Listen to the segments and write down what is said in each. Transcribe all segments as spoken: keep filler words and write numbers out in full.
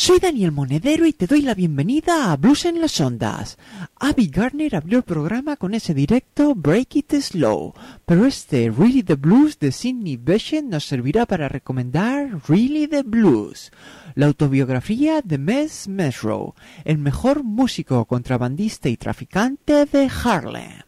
Soy Daniel Monedero y te doy la bienvenida a Blues en las Ondas. Abby Gardner abrió el programa con ese directo Break It Slow, pero este Really the Blues de Sidney Bechet nos servirá para recomendar Really the Blues, la autobiografía de Mes Mesrow, el mejor músico, contrabandista y traficante de Harlem.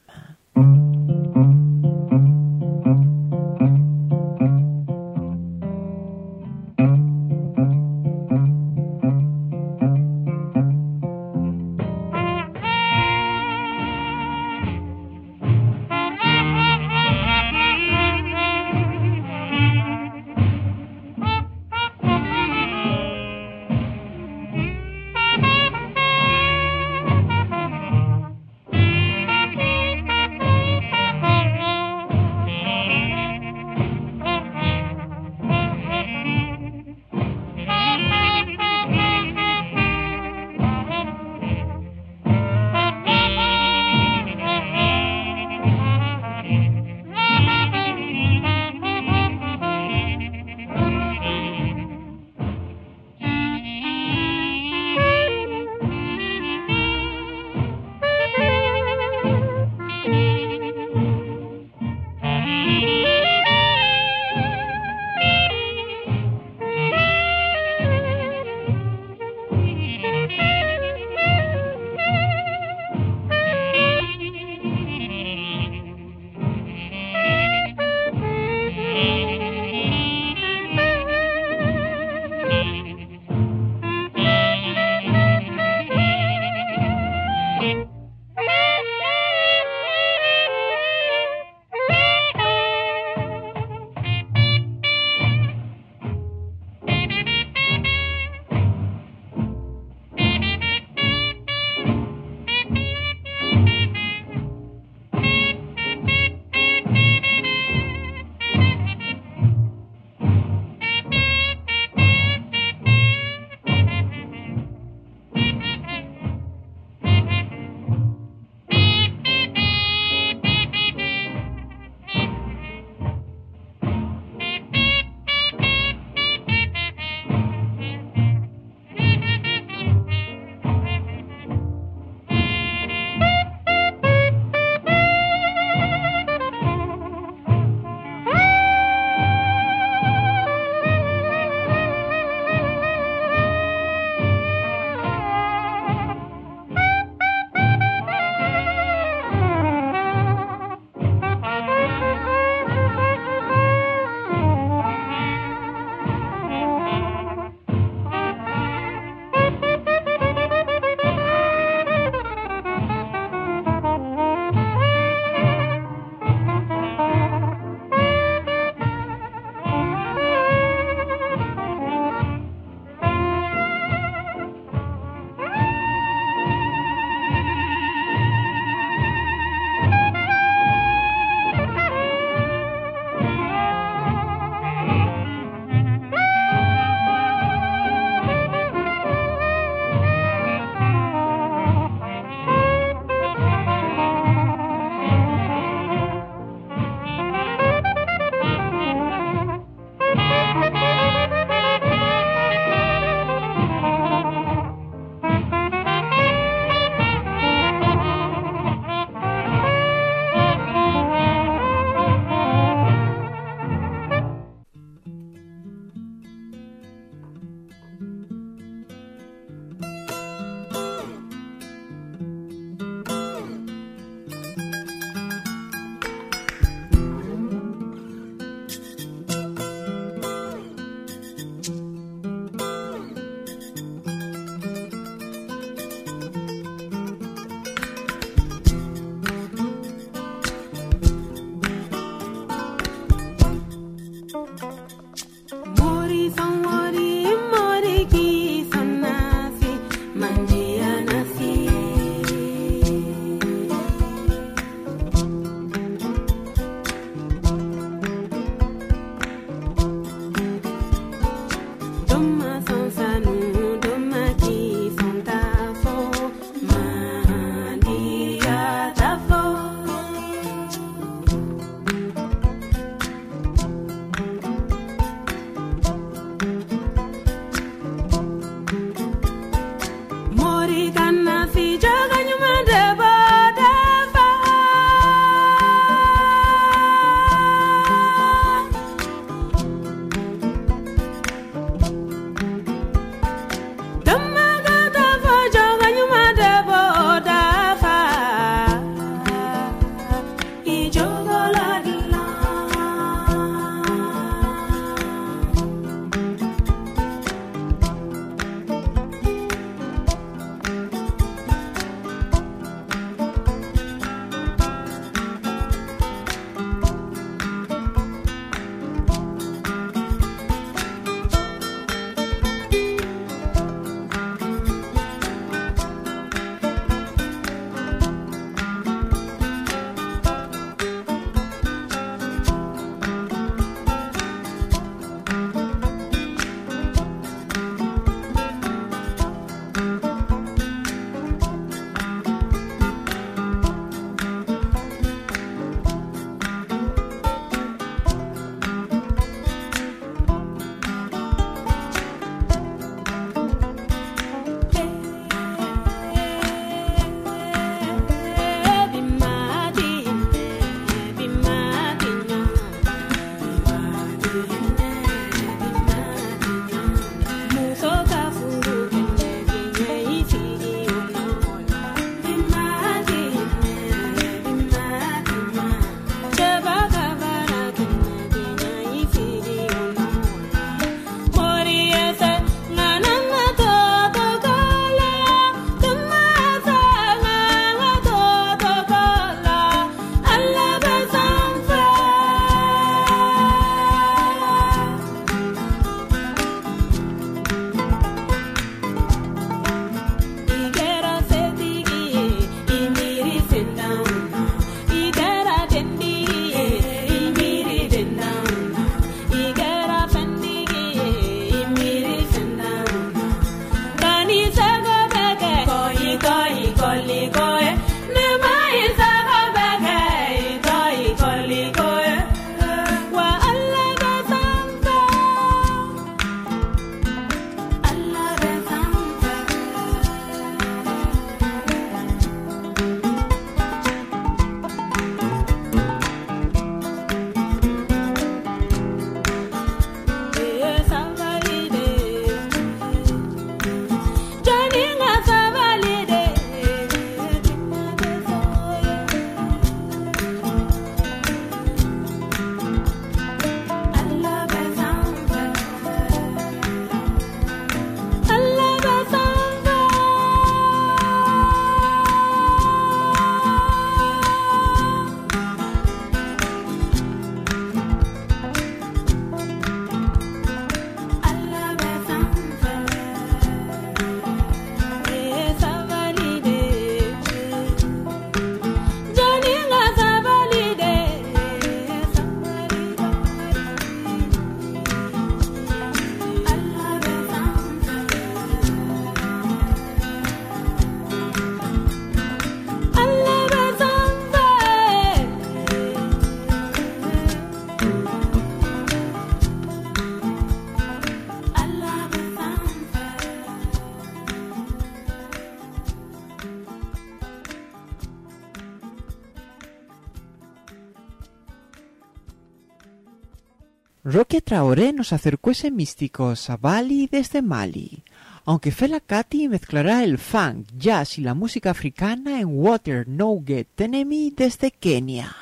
Roque Traoré nos acercó ese místico Sabali desde Mali, aunque Fela Kuti mezclará el funk, jazz y la música africana en Water No Get Enemy desde Kenia.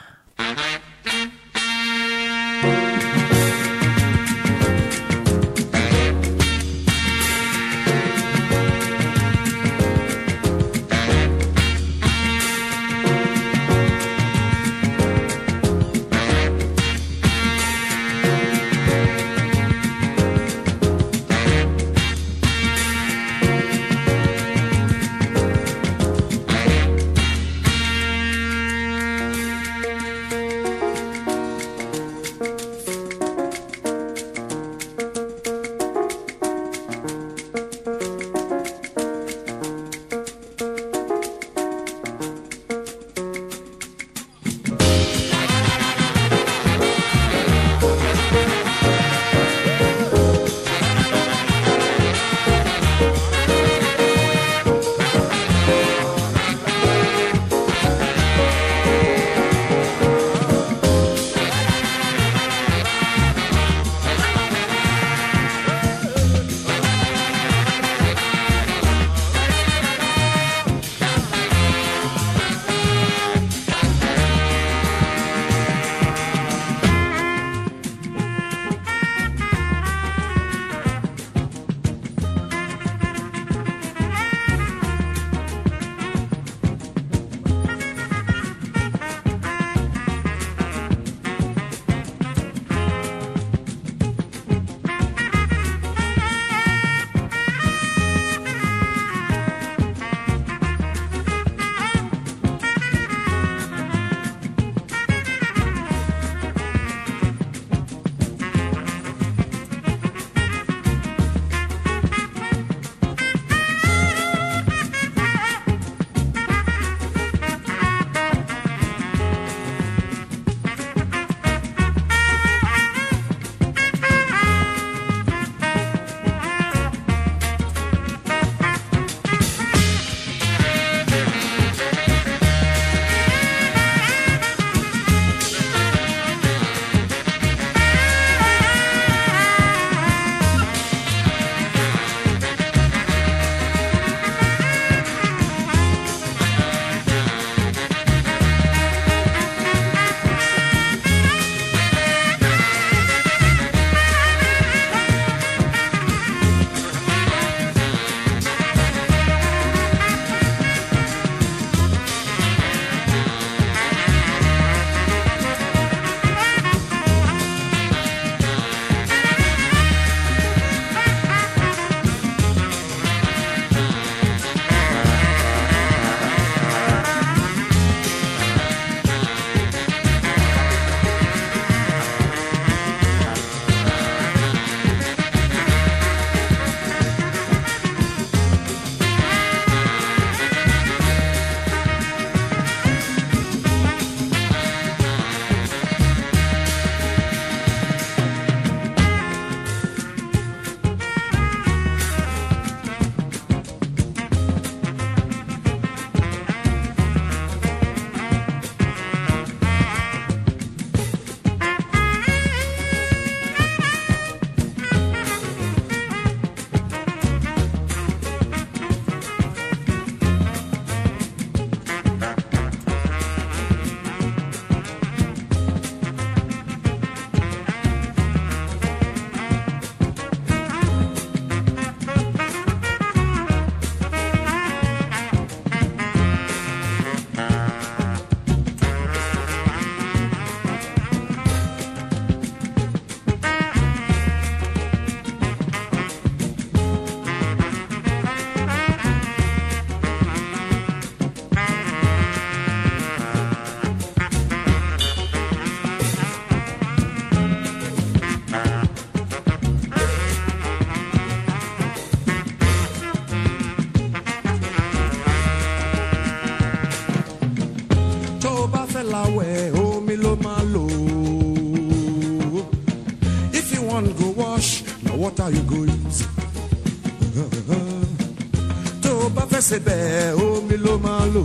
Delaware, oh me lo malo. If you want go wash, now what are you go use? To ba fe sebe, oh me lo malo.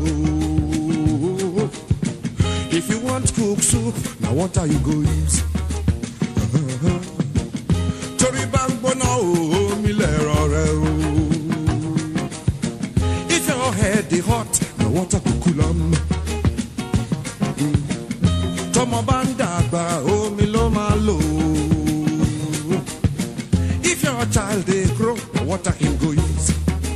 If you want cook soup, now what are you go use? omi lẹ́rọ̀ rẹ o. If your head dey hot, na water go cool am. Tọmọ bá ń dàgbà, omi ló máa lò. If your child dey grow, na water him go use.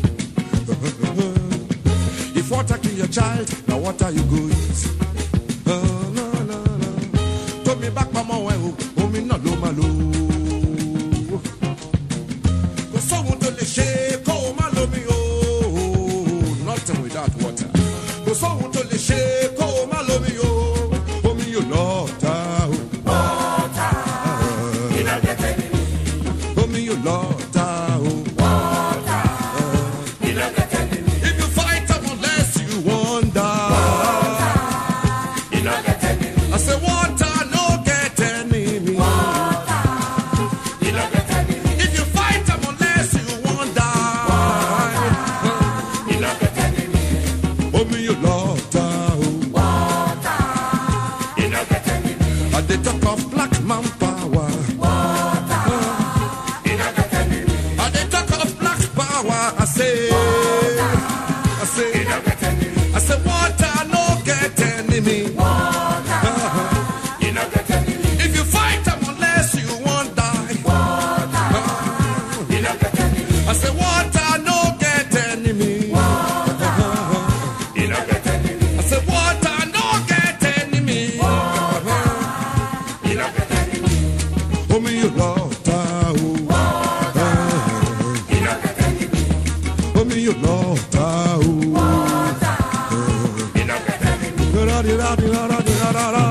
If water kill your child, na water you go use. Oh, no, no, no. Tomi bá pamọ́ wẹ̀ o, omi náà ló máa lò. Kò sóhun tó lè ṣe kó o má lómi o. Nothing without water. Kò sóhun tó lè ṣe kó o má lómi o. Omi yóò lọ ta o. Water, you don't get any. Omi yóò lọ ta o. Water, you don't get any. If you fight them unless you wonder. You don't get any. I say water no get enemy. Water, you don't get any. If you fight them unless you wonder. You don't get any. Omi yóò lọ ta o. Water, you don't get any. I dey talk of black man power. Water, you don't get any. I dey talk of black power. I say, I say, You don't get any. I say water no get enemy. Water, you don't get any. If you fight them unless you won't die. Water, you don't get any. I say water no get enemy. You don't get any. I say water no get enemy. You don't get any. Omi yóò lọ ta o. You don't get any. Omi yóò lọ ta o. You don't get any. Ra-di-ra-di-ra-ra-di-ra-ra-ra.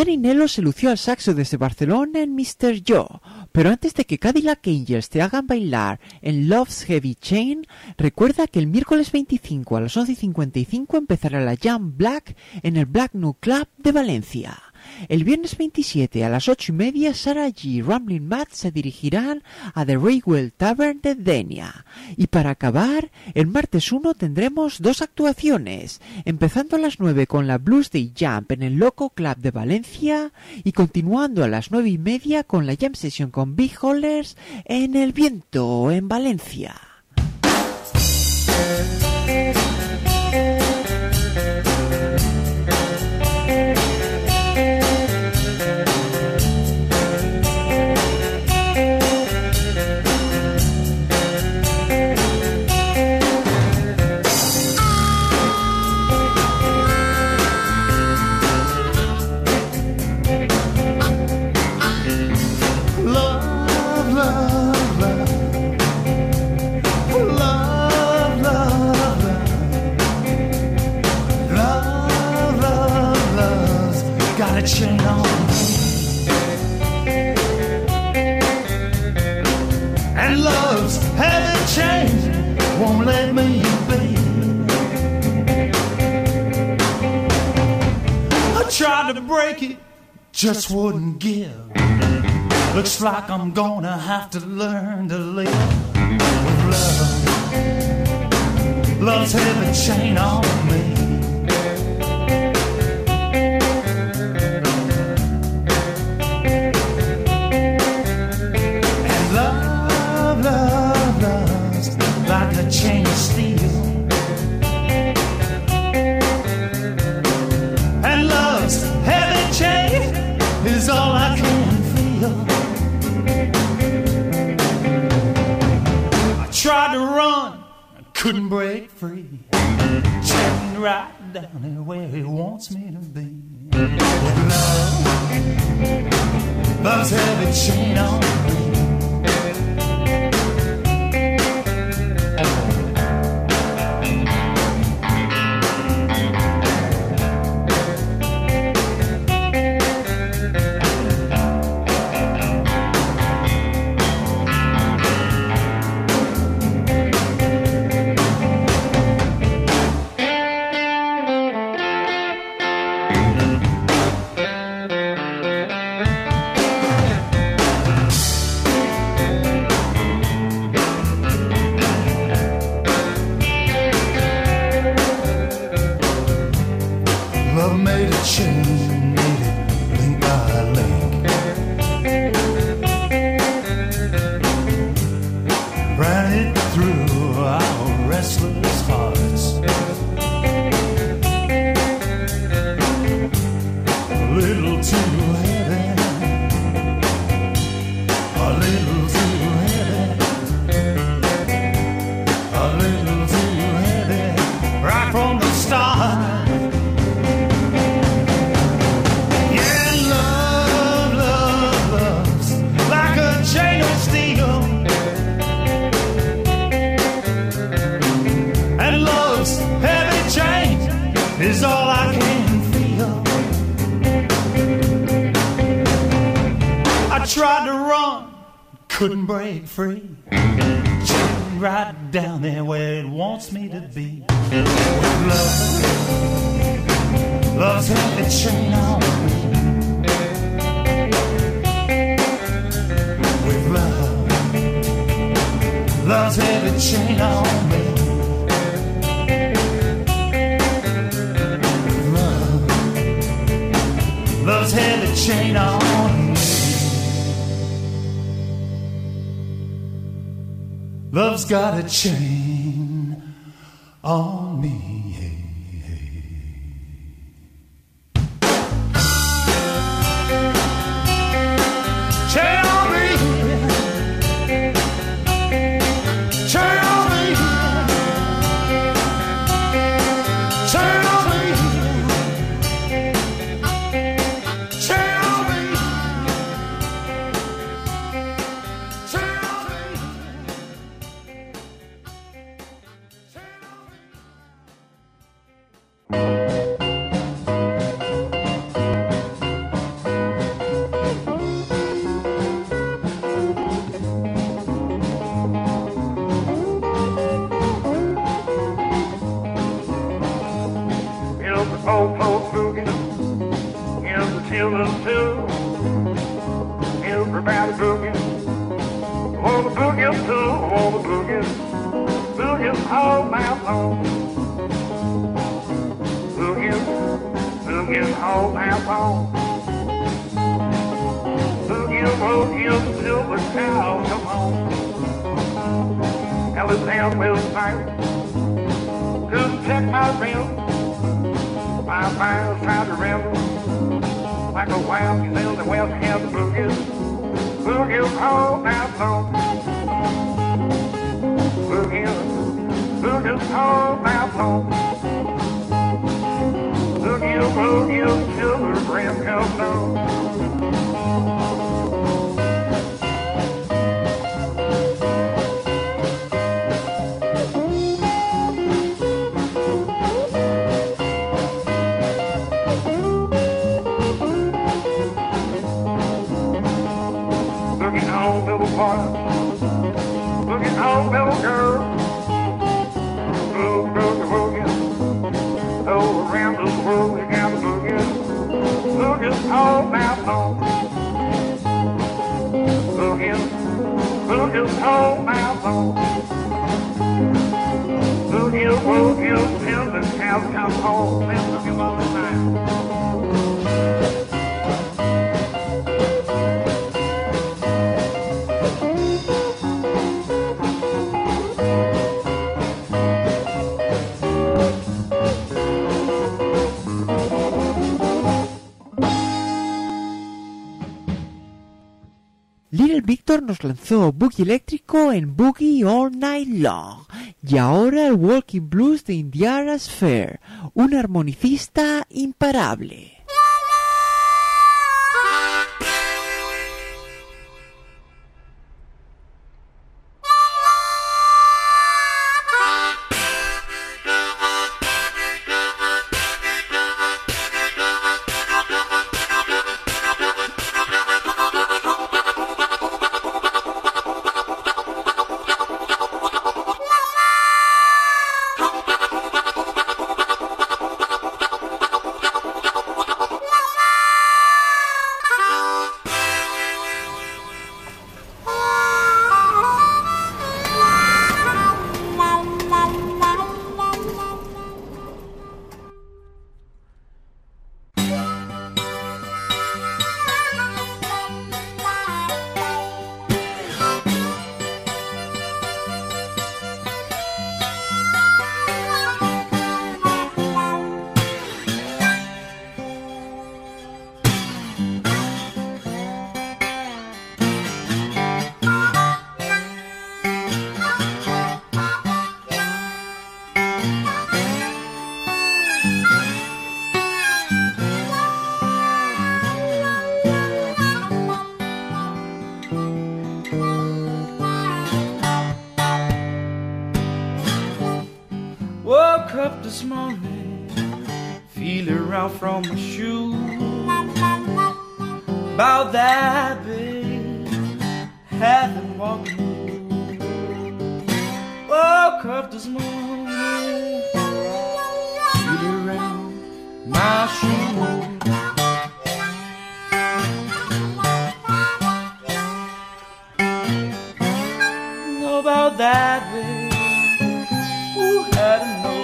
Marinello se lució al saxo desde Barcelona en mister Joe. Pero antes de que Cadillac Angels te hagan bailar en Love's Heavy Chain, recuerda que el miércoles veinticinco a las once y cincuenta y cinco empezará la Jam Black en el Black New Club de Valencia. El viernes veintisiete a las ocho y media, Sarah G y Ramblin' Matt se dirigirán a The Raywell Tavern de Denia. Y para acabar, el martes uno tendremos dos actuaciones, empezando a las nueve con la Blues Day Jump en el Loco Club de Valencia y continuando a las nueve y media con la Jam Session con Big Hollers en El Viento, en Valencia. Chain on and love's heavy chain won't let me be. I tried to break it, just wouldn't give. Looks like I'm gonna have to learn to live with love. Love's heavy chain on me. Like a chain of steel, and love's heavy chain is all I can feel. I tried to run, I couldn't break free. Chain right down there where he wants me to be. With love, love's heavy chain on me. Couldn't break free. Chain right down there where it wants me to be. With love, love's heavy chain on me. With love, love's heavy chain on me. With love, love's heavy chain on me. Love's got a chain on me. Chain on me. Chain on me. Chain on me. Chain on me. Chain on me. Everybody boogie. Wanna boogie too, wanna boogie. Boogie all night long. Boogie, boogie all night long. Boogie, boogie till the cows come home. Alexander will fight. Couldn't check my rim. My fire's trying to rim. Like a wild gazelle, the west has the boogie. Boogie all night long. Boogie, boogie all night long. Boogie, boogie till the breath comes down. Little boy, looking home, little girl. Boogie, boogie, boogie. Oh, around this world we got a boogie. Boogie all night long. Boogie, boogie all night long. Boogie, boogie till the cows come home. Let's boogie all the time. Little Victor nos lanzó Boogie eléctrico en Boogie All Night Long y ahora el Walking Blues de Indiana's Fair, un armonicista imparable. Woke up this morning, feeling around from my shoe. About that, babe, haven't walked in. Woke up this morning, feeling around my shoe. Know about that, babe. Ooh, I don't know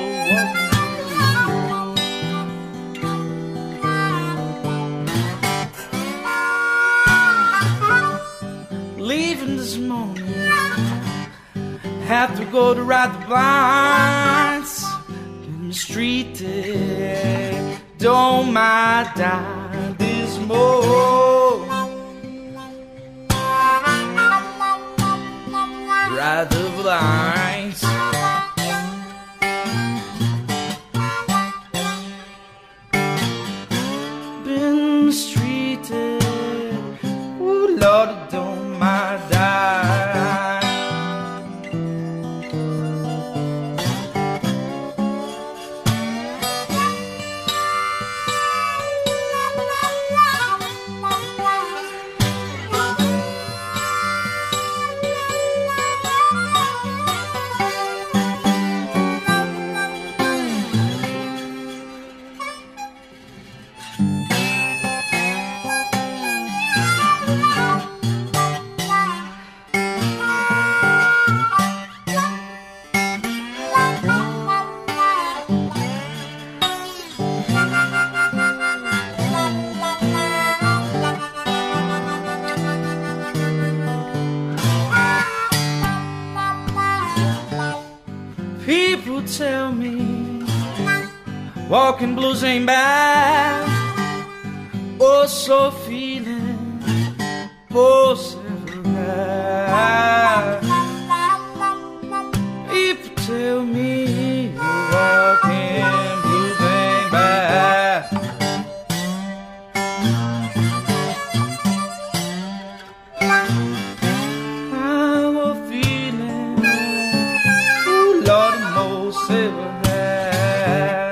what. Leaving this morning, have to go to ride the blinds in the street. eh, Don't mind die this morning. Ride the blinds. Been mistreated. Ooh, Lord, it don't mind die. tell me walking blues ain't bad. Oh, so feeling, oh, so bad. People tell me walking blues ain't bad. I'm a feeling, ooh, Lord, most ever had.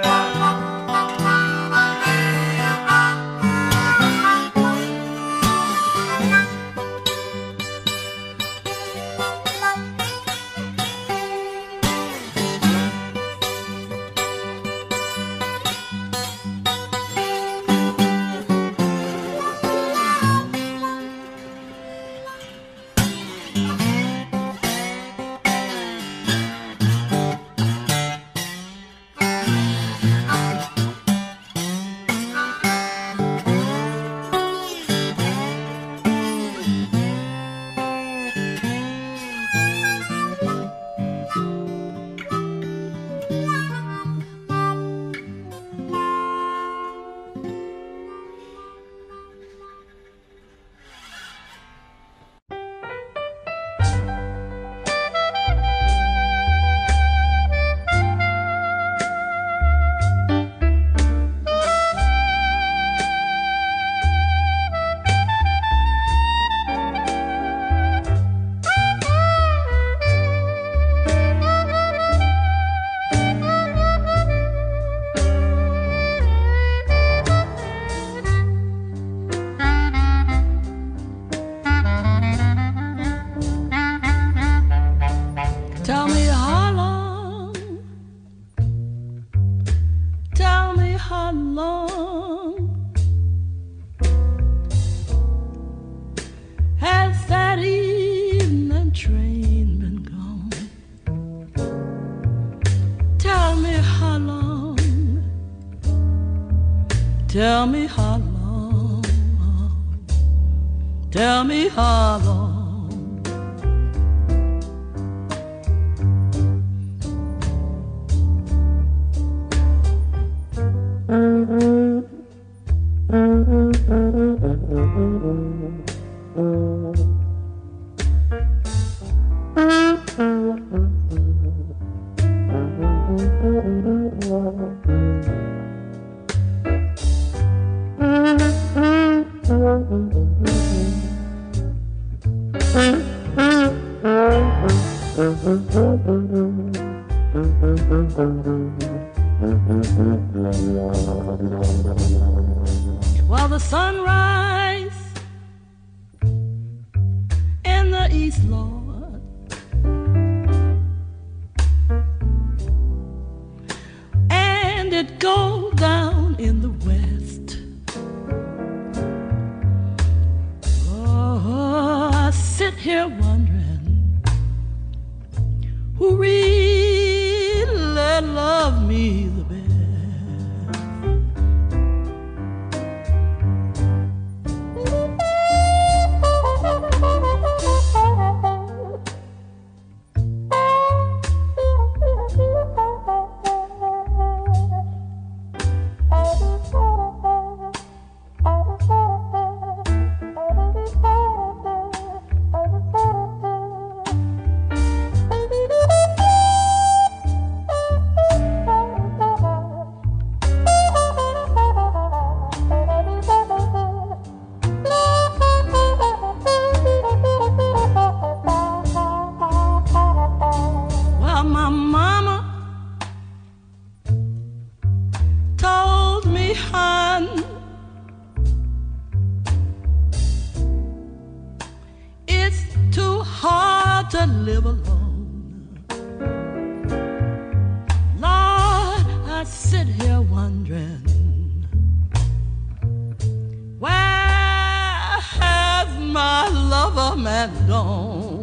Tell me how long, tell me how long has that evening train been gone? Tell me how long, tell me how long, tell me how long. Well, the sunrise in the east, Lord, and it goes down in the west. Oh, I sit here wondering who really loved me the best. To live alone, Lord, I sit here wondering, where has my lover man gone?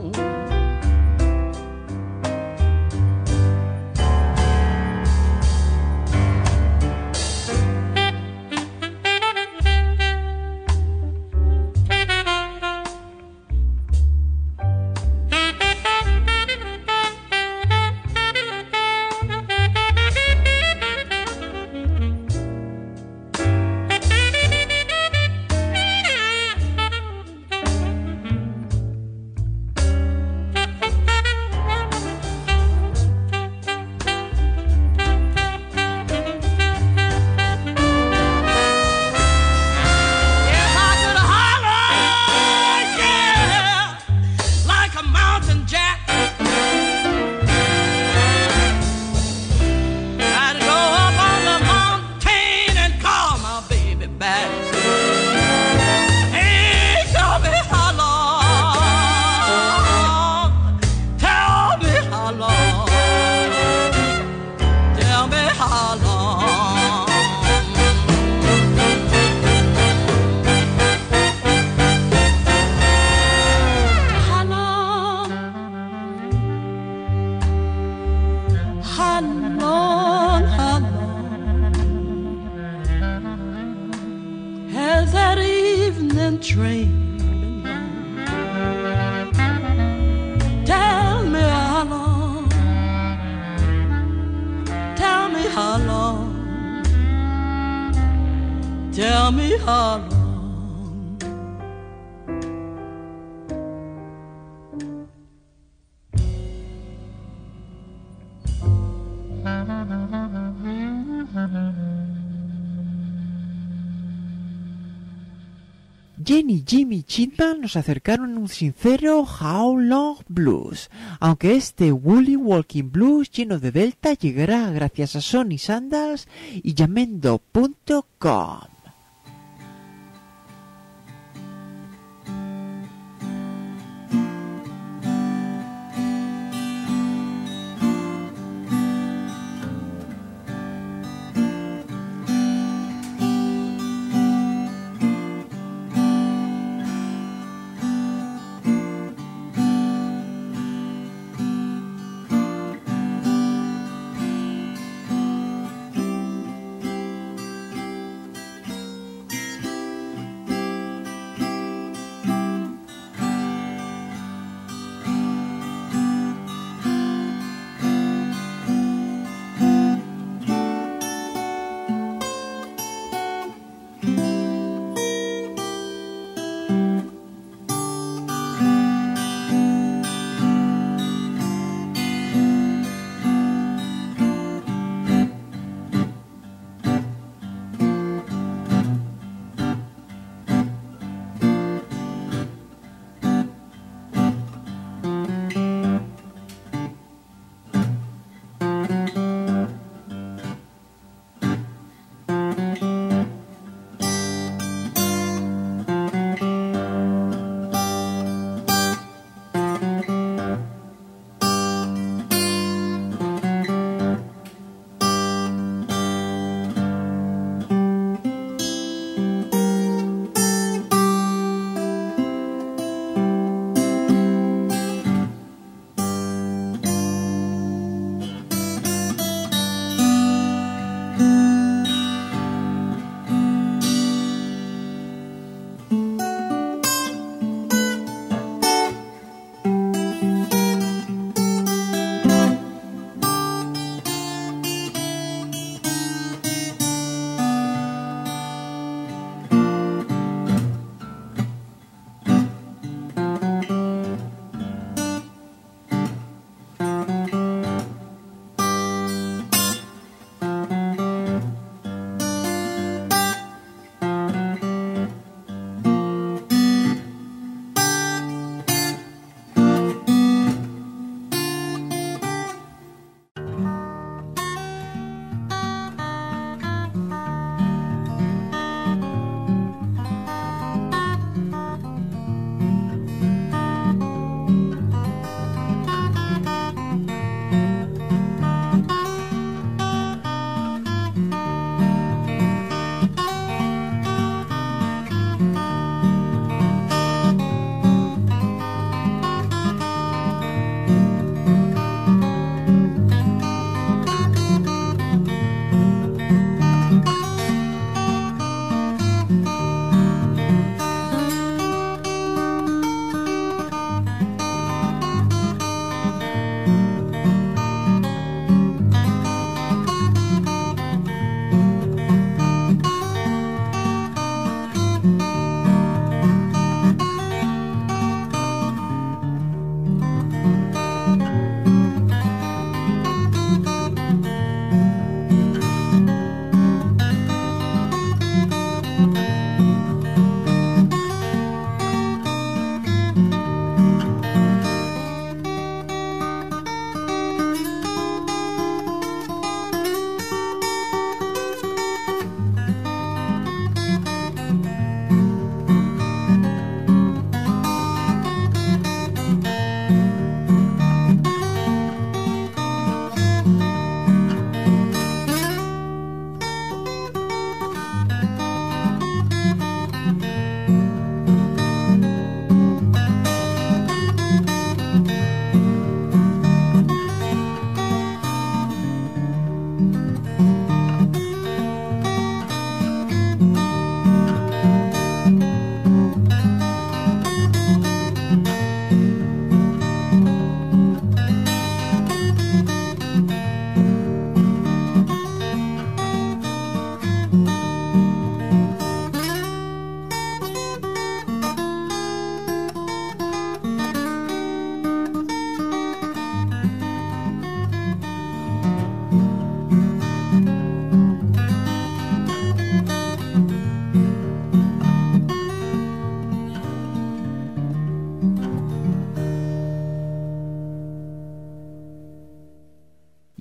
Tell me how long. Jenny, Jimmy y Chipman nos acercaron un sincero How Long Blues, aunque este Woolly Walking Blues lleno de delta llegará gracias a Sonny Sandals y Jamendo punto com.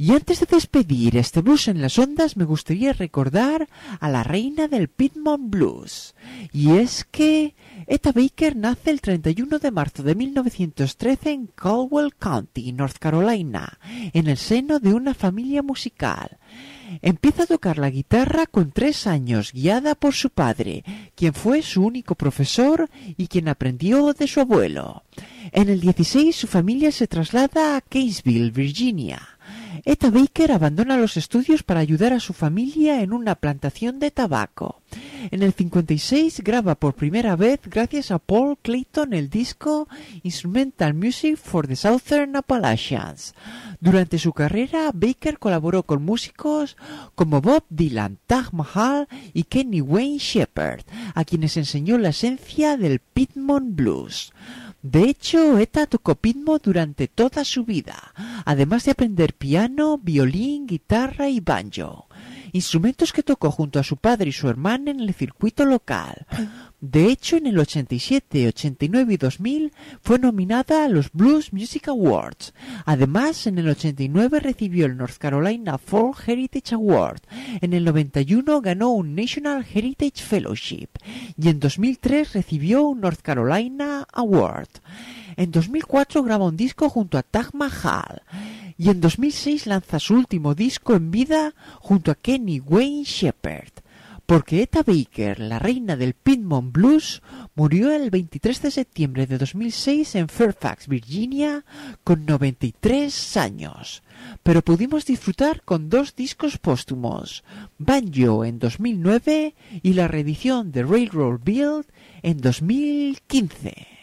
Y antes de despedir este blues en las ondas, me gustaría recordar a la reina del Piedmont Blues. Y es que Etta Baker nace el treinta y uno de marzo de mil novecientos trece en Caldwell County, North Carolina, en el seno de una familia musical. Empieza a tocar la guitarra con tres años, guiada por su padre, quien fue su único profesor y quien aprendió de su abuelo. En el dieciséis su familia se traslada a Kaysville, Virginia. Etta Baker abandona los estudios para ayudar a su familia en una plantación de tabaco. En el cincuenta y seis graba por primera vez, gracias a Paul Clayton, el disco Instrumental Music for the Southern Appalachians. Durante su carrera, Baker colaboró con músicos como Bob Dylan, Taj Mahal y Kenny Wayne Shepherd, a quienes enseñó la esencia del Piedmont Blues. De hecho, Etta tocó Piedmont durante toda su vida, además de aprender piano, violín, guitarra y banjo, instrumentos que tocó junto a su padre y su hermana en el circuito local. De hecho, en el ochenta y siete, ochenta y nueve y dos mil fue nominada a los Blues Music Awards. Además, en el ochenta y nueve recibió el North Carolina Folk Heritage Award. En el noventa y uno ganó un National Heritage Fellowship. Y en dos mil tres recibió un North Carolina Award. En dos mil cuatro graba un disco junto a Taj Mahal. Y en dos mil seis lanza su último disco en vida junto a Kenny Wayne Shepherd. Porque Etta Baker, la reina del Piedmont Blues, murió el veintitrés de septiembre de dos mil seis en Fairfax, Virginia, con noventa y tres años. Pero pudimos disfrutar con dos discos póstumos, Banjo en dos mil nueve y la reedición de Railroad Build en dos mil quince.